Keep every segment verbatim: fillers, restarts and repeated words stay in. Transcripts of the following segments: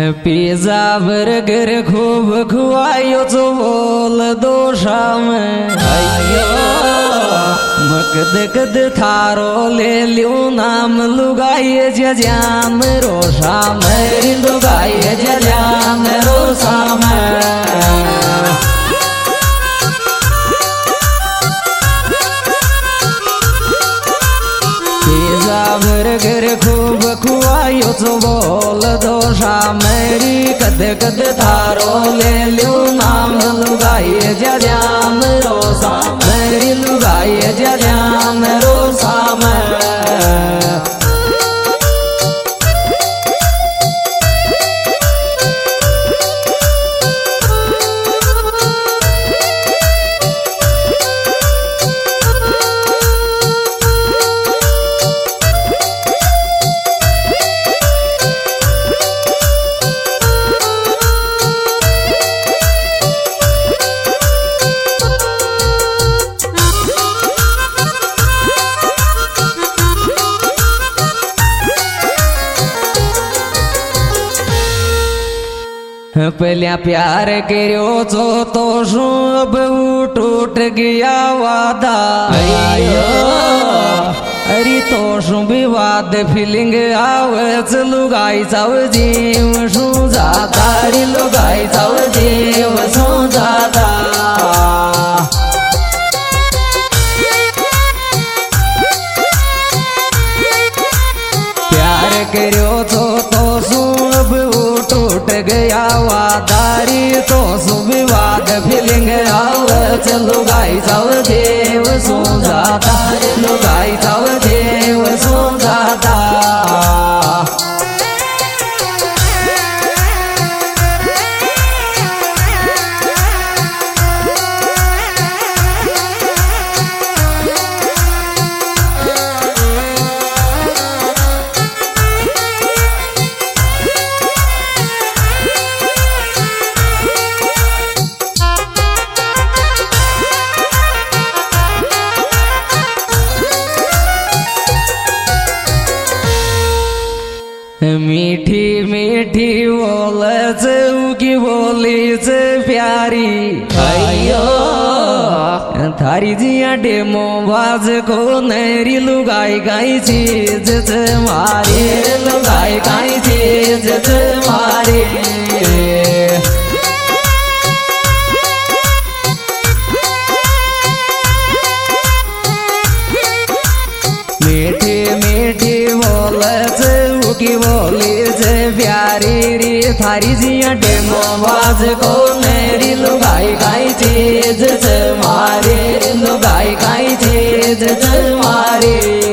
Pizza burger खूब खुआयो जो बोल दो शाम अयो मकद कद थारो ले लियो नाम लुगाइए जजाम रोशा मेरी लुगाइए जजाम रोशा पिज़्ज़ा बर्गर खूब खुआयो तो बोल दो शाम मेरी कद कद थारो ले लियो नाम लुगाइए जजाम रोशा मेरी लुगाइए जजाम रोशा पहल्या प्यार करो जो तो शू अब टूट गया वादा अयो अरे तो शू विवाद फीलिंग आवे लुगाई जाव जीव शू जाता रे लुगाई जाव जीव शू जाता प्यार करो जो तो शू अब टूट गया वादारी तो सुविवाद फीलिंग आवच लुगाई जाव देव सो जाता लुगाई जाव देव सो जाता मीठी मीठी बोलच उगी बोलीच प्यारी अयो थारी जिया डेमो बाज को नरी लुगाई गाई चीज मारी लुगाई गाई चीज मारी मीठी मीठी बोलच की बोली जे प्यारी री थारी जिया डेमो बाज को मेरी लुगाई गाई चीज मारी लुगाई गाई चीज मारी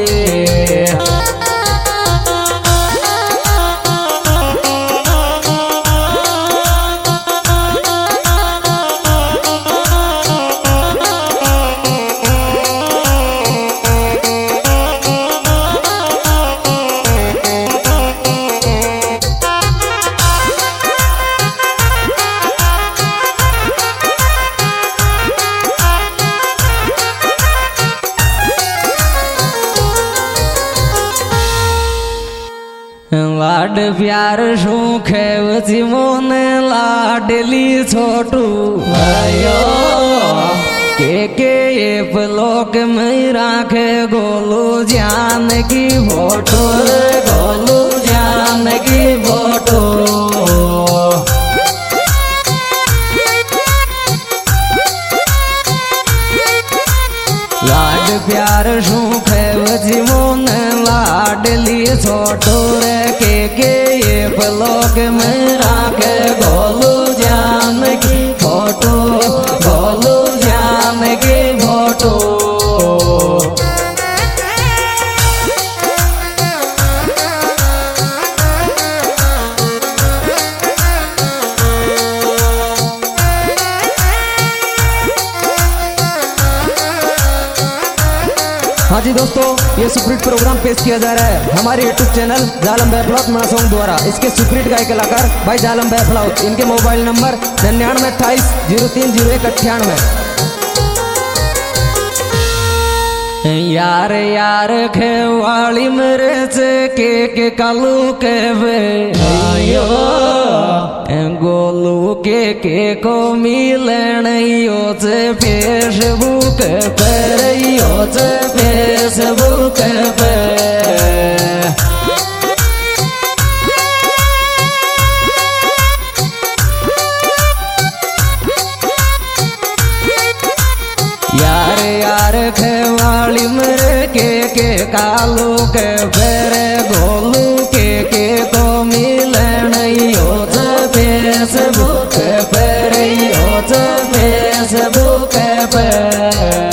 लाड प्यार सुख जीवन लाडली छोटू अयो के के पलोक में राखे गोलू जान की फोटो गोलू जान की फोटो लाड प्यार सुख जीवन लाडली छोटो रे के के ये पलोक में राखे गोलू जान की फोटो गोलू जान की फोटो हाँ जी दोस्तों, ये सुपरहिट प्रोग्राम पेश किया जा रहा है हमारे यूट्यूब चैनल जालम भाई फ्लाउट मनासोंग द्वारा। इसके सुपरहिट गायक कलाकार भाई जालम भाई फ्लाउट, इनके मोबाइल नंबर निन्यानवे अट्ठाईस जीरो तीन जीरो एक अट्ठानवे। यार यार खेवाली मरच के के कालू के वे आयो गोलू के के को मिलन यो से फेसबुक पर यो से फेसबुक पर यार यार खेवाली मर के के कालू के फेर गोलू के के को मिलन यो फेसबुक पर यो फेसबुक पर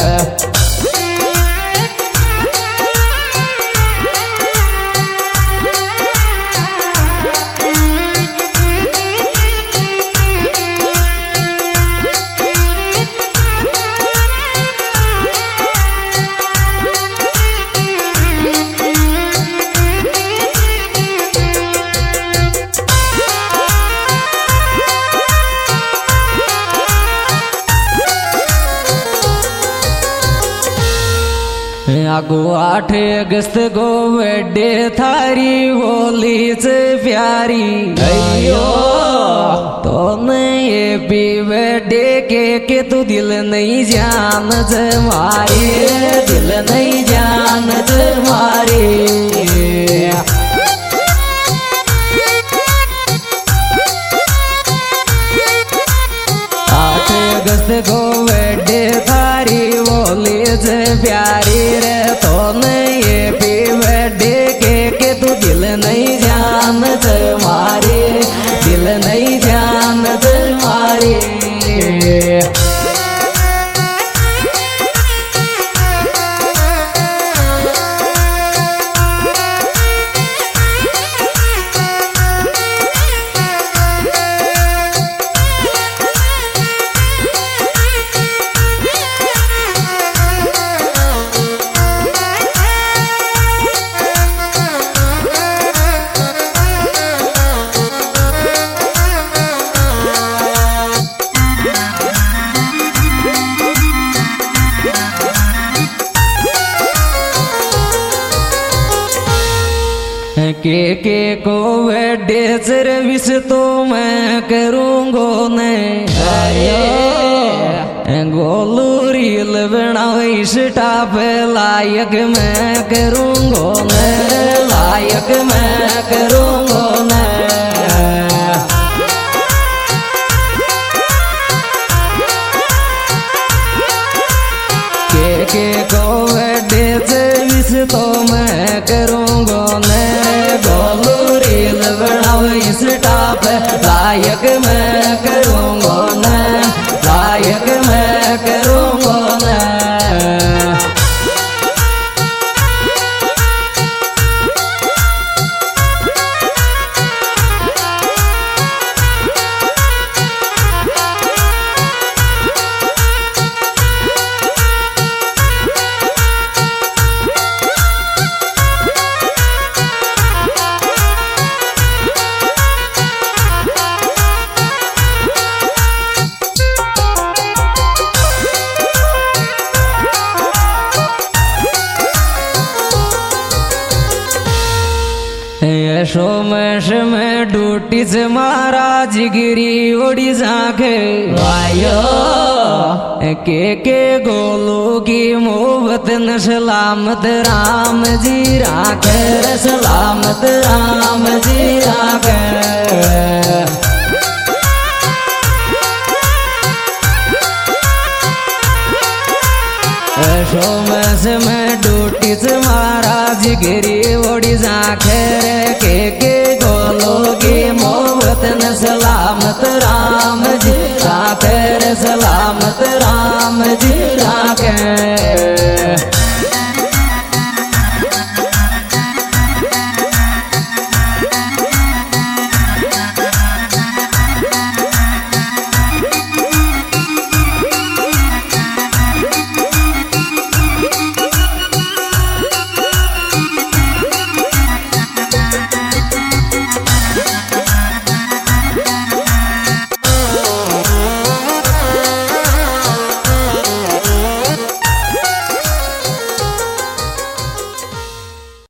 आगो आठ अगस्त को बर्थडे थारी होली से प्यारी अयो तो ये भी बर्थडे के के तू दिल नहीं जान मारी दिल नहीं जान मारी आठ अगस्त को बर्थडे थारी होली से प्यारी रे तो ये भी बर्थडे के के तू दिल नहीं जान मारी दिल नहीं जान मारी के के को बर्थडे सर्विस तो मैं करूँगो ने गोलू रील बनाओ इंस्टा पे लायक मैं करूँगो ने लायक मैं करूँगो ने के के को बर्थडे सर्विस तो मैं करूँगो ने गोलू रील बनाओ इंस्टा पे लायक मैं करूँगो ने लायक मैं करूँगो ने यशो में में डूटी से महाराज गिरी ओडी जाके आयो के के गोलू की मोहब्बत न सलामत राम जी राखे सलामत राम जी राखे यशो में में डूटी से महाराज गिरी ओडी जाके के के गोलू की मोहब्बत न सलामत राम जी राखे सलामत राम जी राखे